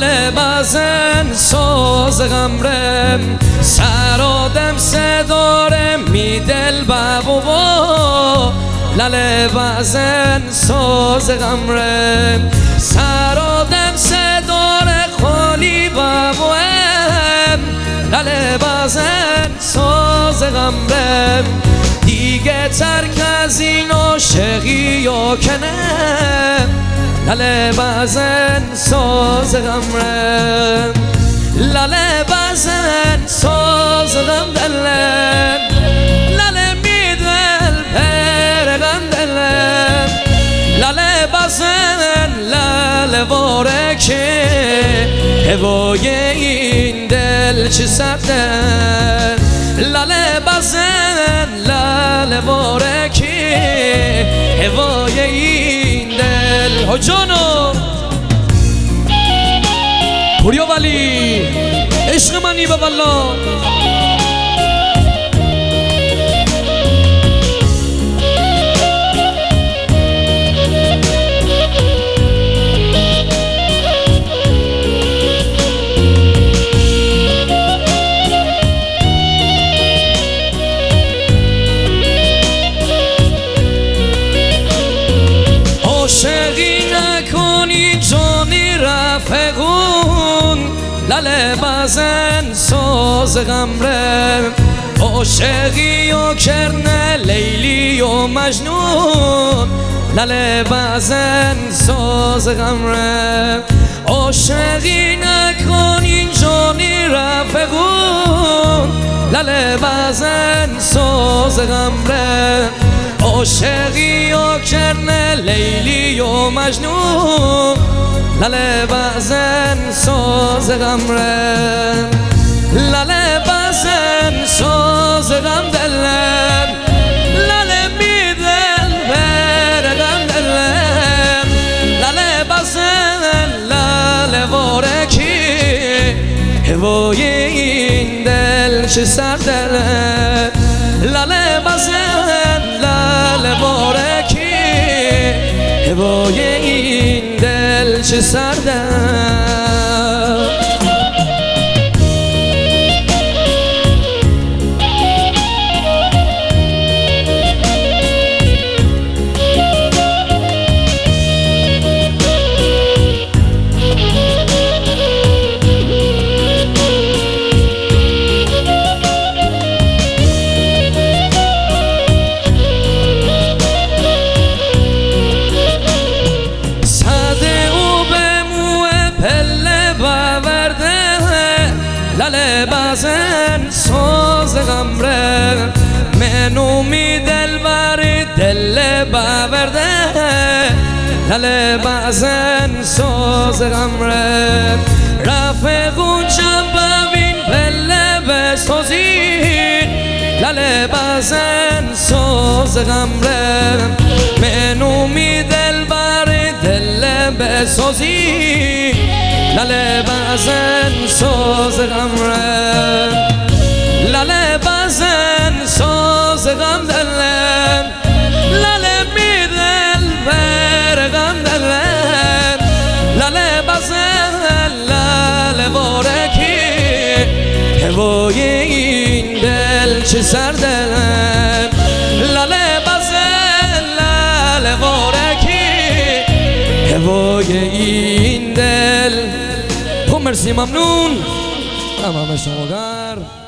لاله بزن ساز غمرم سرادم صداره می دل بابا لاله بزن ساز غمرم سرادم صداره خالی بابا لاله بزن ساز غمرم دیگه ترک از این عاشقی یا کنم لاله بزن ساز غمرم لاله بزن ساز غم دلم لاله میدل پر غم دلم لاله بزن لاله وارکه هوای این دل چه سرده لاله بزن لاله وارکه هوای این دل ها جانو پوریا ولی عشق منی به والله عاشقی نکنی جانی رفقون لاله بزن ساز غمرم عاشقی و کرنه لیلی و مجنون لاله بزن ساز غمرم عاشقی نکنی جانی رفقون لاله بزن ساز غمرم عاشقی و کرنه لیلی و مجنون لاله بزن ساز غمرم لاله بزن ساز غم دلم لاله میدل پر غم دلم لاله بزن لاله وارکی هوای این دل چه سرده لاله بزن لاله وارکی هوای این دل چه سرده لاله بزن ساز غمرم منو می دل بر دل باورده لاله بزن ساز غمرم رفقون ببین پله بسازین لاله بزن ساز غمرم منو می دل بر دل بسازین لاله بزن ساز غمرم لاله بزن ساز غم دلم لاله میدل پر غم دلم لاله بزن لاله وارکی هوای این دل چه سردلم لاله بزن لاله وارکی هوای این دل مرسی ممنون تمام شما